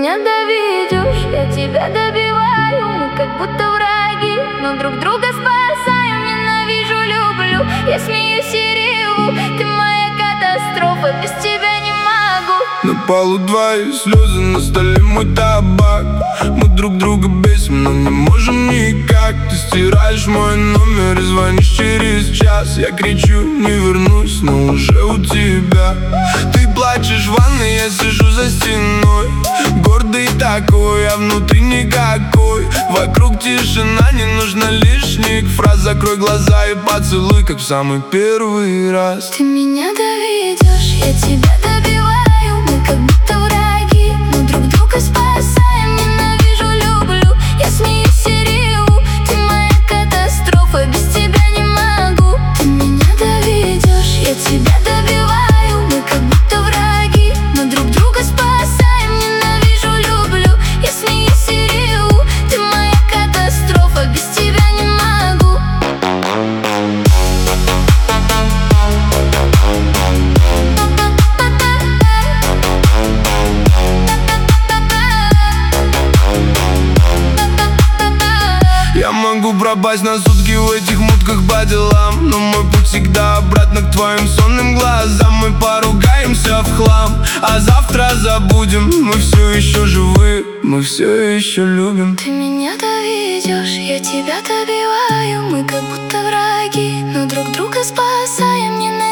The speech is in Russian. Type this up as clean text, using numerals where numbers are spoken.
меня доведешь, я тебя добиваю. Мы как будто враги, но друг друга спасаем. Ненавижу, люблю, я смеюсь и реву. Ты моя катастрофа, без тебя не могу. На полу твои слезы, на столе мой табак. Мы друг друга бесим, но не можем никак. Ты стираешь мой номер и звонишь через час. Я кричу, не вернусь, но уже у тебя. Ты плачешь в ванной, я сижу за стеной. Гордый такой, а внутри никакой. Вокруг тишина, не нужно лишних фраз. Закрой глаза и поцелуй, как в самый первый раз. Ты меня доведешь, я тебя добиваю. Мы как будто враги, но друг друга спасаем. Ненавижу, люблю, я смеюсь и реву. Ты моя катастрофа, без тебя не могу. Ты меня доведешь, я тебя добиваю. Мы как будто враги, но друг друга спасаем. Ненавижу, люблю, я смеюсь и реву. Ты моя катастрофа, без тебя не могу. Я могу пропасть на сутки в этих мутках по делам, но мой путь всегда обратно к твоим сонным глазам. Мы поругаемся в хлам, а завтра забудем. Мы все еще живы, мы все еще любим. Ты меня доведешь, я тебя добиваю. Мы как будто враги, но друг друга спасаем.